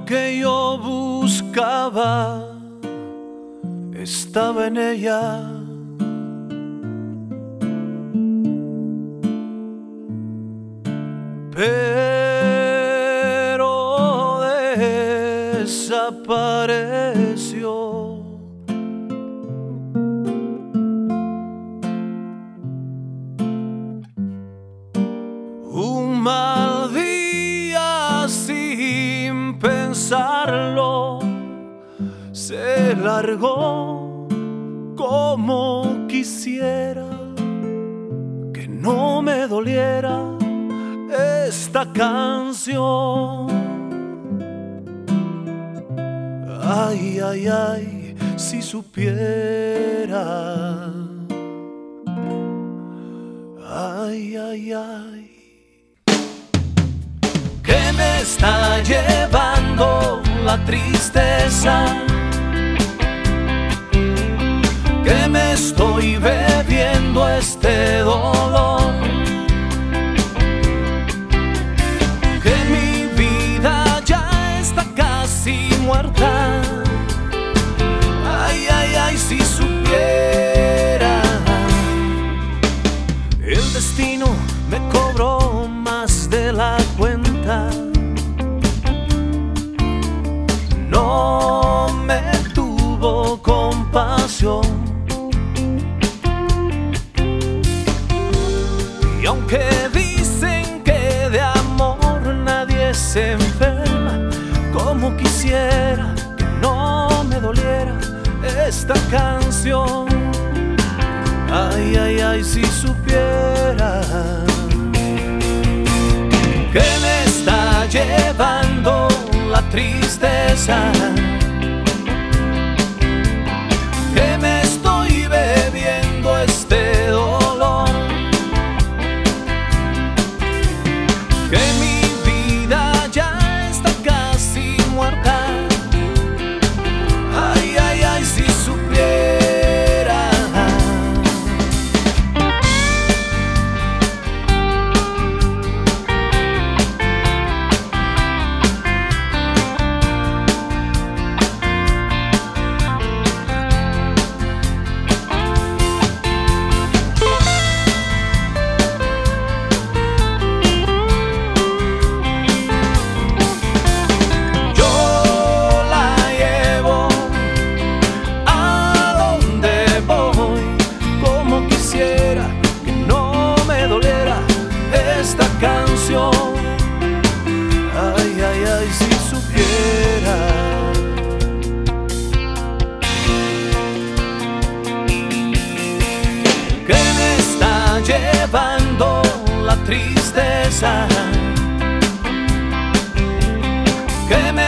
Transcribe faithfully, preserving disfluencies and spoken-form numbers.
que yo buscaba estaba en ella. Pero desapareció. Un mal día sin pensarlo se largó. Como quisiera que no me doliera esta canción. Ay, ay, ay, si supiera. Ay, ay, ay. Que me está llevando la tristeza, que me estoy bebiendo este dolor, que mi vida ya está casi muerta. Ay, ay, ay, si supiera. El destino me cobró más de la cuenta. No me tuvo compasión. Y aunque dicen que de amor nadie se enferma, como quisiera que no me doliera esta canción. Ay, ay, ay, si supiera que me está llevando la tristeza, que me estoy bebiendo este dolor, que mi vida ya está casi muerta. Ay, ay, ay, si supiera. Esta canción, ay, ay, ay, si supiera que me está llevando la tristeza, que me